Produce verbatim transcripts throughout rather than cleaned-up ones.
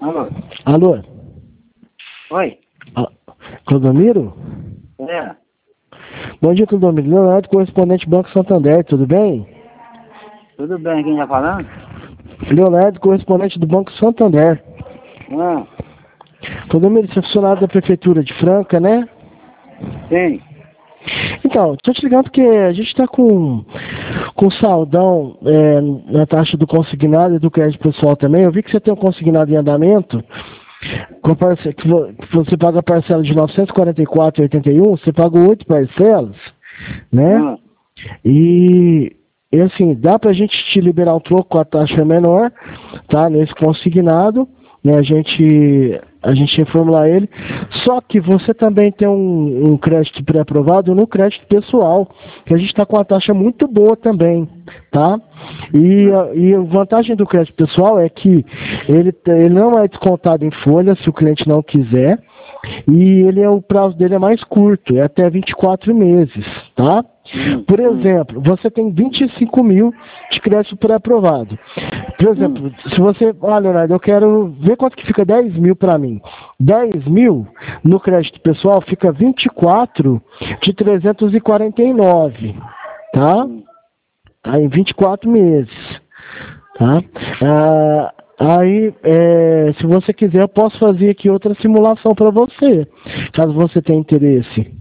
Alô? Alô? Oi? Ah, Clodomiro? É. Bom dia, Clodomiro. Leonardo, correspondente Banco Santander, tudo bem? Tudo bem, quem tá falando? Leonardo, correspondente do Banco Santander. Ah, Clodomiro, você é funcionário da Prefeitura de Franca, né? sim. Então, tô te ligando porque a gente está com, com saldão é, na taxa do consignado e do crédito pessoal também. Eu vi que você tem um consignado em andamento, com parce... que vo- que você paga a parcela de novecentos e quarenta e quatro reais e oitenta e um, você paga oito parcelas, né? Ah, E, e assim, dá pra gente te liberar o troco com a taxa menor, tá? Nesse consignado, né? A gente, a gente reformular ele. Só que você também tem um, um crédito pré-aprovado no crédito pessoal, que a gente está com uma taxa muito boa também, tá? E, a- e a vantagem do crédito pessoal é que ele, te- ele não é descontado em folha se o cliente não quiser. E ele é, o prazo dele é mais curto, é até vinte e quatro meses, tá? hum, Por hum, exemplo, você tem vinte e cinco mil de crédito pré-aprovado. Por hum. exemplo, se você, ah, Leonardo, eu quero ver quanto que fica dez mil para mim. dez mil no crédito pessoal fica vinte e quatro de trezentos e quarenta e nove, tá? hum. Tá em vinte e quatro meses, tá? Ah, aí, é, se você quiser, eu posso fazer aqui outra simulação para você, caso você tenha interesse.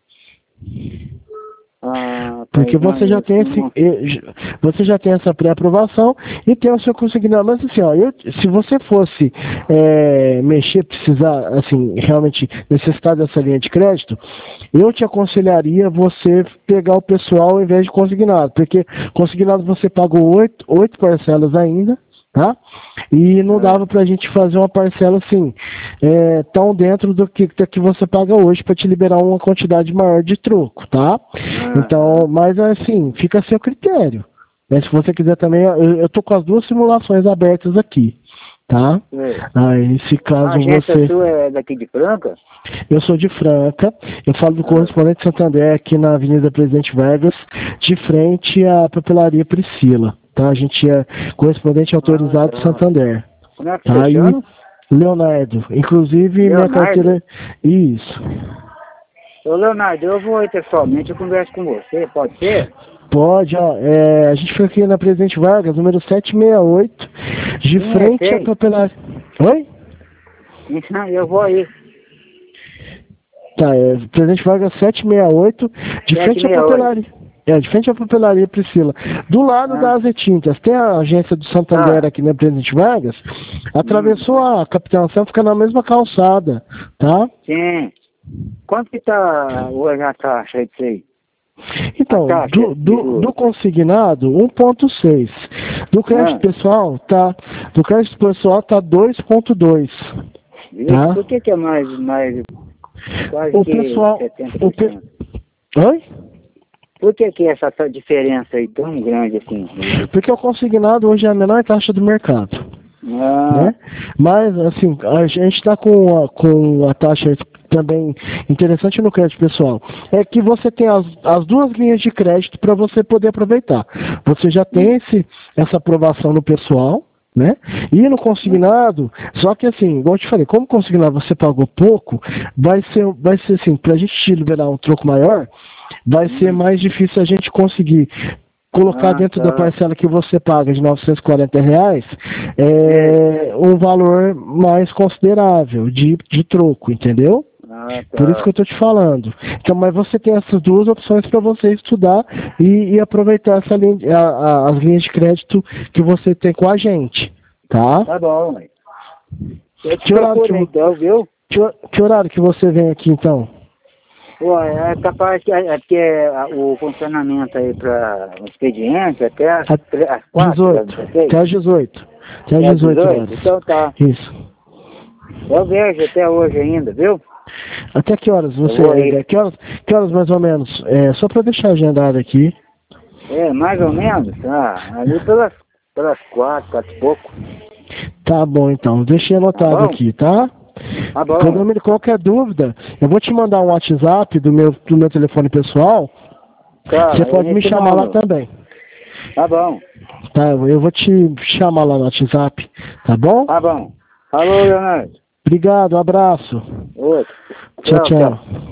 Ah, Porque pois não, você já eu tem esse, não. eh, você já tem essa pré-aprovação e tem o seu consignado. Mas assim, ó, eu, se você fosse eh, mexer, precisar, assim, realmente necessitar dessa linha de crédito, eu te aconselharia você pegar o pessoal ao invés de consignado, porque consignado você pagou oito, oito parcelas ainda, tá? E não Ah, dava pra gente fazer uma parcela assim, é, tão dentro do que, do que você paga hoje para te liberar uma quantidade maior de troco, tá? ah, Então, ah. mas assim, fica a seu critério. Né? Se você quiser também, eu, eu tô com as duas simulações abertas aqui, tá? Sei. Aí, se A caso agência você... sua é daqui de Franca? Eu sou de Franca, eu falo do Ah, correspondente Santander aqui na Avenida Presidente Vargas, de frente à papelaria Priscila, tá? A gente é correspondente ah, autorizado tá. Santander, Como é que você tá? E chama? Leonardo, inclusive minha Leonardo. carteira... Isso. Ô, Leonardo, eu vou aí pessoalmente, eu converso com você, pode ser? Pode, ó, é, a gente foi aqui na Presidente Vargas, número setecentos e sessenta e oito, de Sim, é frente à sei. papelaria... Oi? Então, eu vou aí. Tá, é Presidente Vargas setecentos e sessenta e oito, de Sete frente à meia oito. papelaria. É, de frente à papelaria Priscila. Do lado Ah, da Aze Tintas, tem a agência do Santander tá. aqui na Presidente Vargas, Hum, atravessou a Capitão Santos, fica na mesma calçada, tá? sim. Quanto que tá hoje a taxa aí disso aí? A Então, taxa do, de do, do juros? consignado, um ponto seis. Do crédito Ah, pessoal, tá, do crédito pessoal tá dois ponto dois, vixe, tá? por que que é mais, mais quase O que pessoal, o pe... setenta por cento? Oi? Por que que essa ta- diferença aí tão grande assim? Porque o consignado hoje é a menor taxa do mercado, Ah, né? Mas, assim, a gente está com a, com a taxa também interessante no crédito pessoal. É que você tem as, as duas linhas de crédito para você poder aproveitar. Você já tem hum, esse, essa aprovação no pessoal, né? E no hum, consignado, só que assim, igual eu te falei, como consignado você pagou pouco, vai ser, vai ser assim, para a gente te liberar um troco maior, vai ser hum. mais difícil a gente conseguir colocar Ah, dentro da tá. parcela que você paga de novecentos e quarenta reais Sei. é, um valor mais considerável de, de troco, entendeu? Ah, Por isso que tá. eu estou te falando. Então, mas você tem essas duas opções para você estudar e, e aproveitar essa linha, a- a- as linhas de crédito que você tem com a gente, tá? Tá bom, mãe. Eu te Que horário que, procuro vo- então, viu? que, ho- que horário que você vem aqui, então? Pô, é capaz que é é porque a- o funcionamento aí para o expediente até às, Às tre- às quatro, às dezoito. dezesseis, Até às dezoito. Até às até às dezoito dezoito? horas. Então tá. Isso. Eu vejo até hoje ainda, viu? Até que horas Eu você. vou aí. é, Que horas, que horas mais ou menos? É, só para deixar agendado aqui. É, mais ou menos, ah, ali pelas, pelas quatro, quatro e pouco. Tá bom, então. Deixei Tá anotado bom? aqui, tá? Tá bom, ué. Clodomiro, qualquer dúvida, eu vou te mandar um WhatsApp do meu, do meu telefone pessoal. Você Tá, é pode me nesse chamar lá número. também. Tá bom, Tá? Eu vou te chamar lá no WhatsApp, tá bom? tá bom. Falou, Leonardo. Obrigado, um abraço. Outro. Tchau, tchau.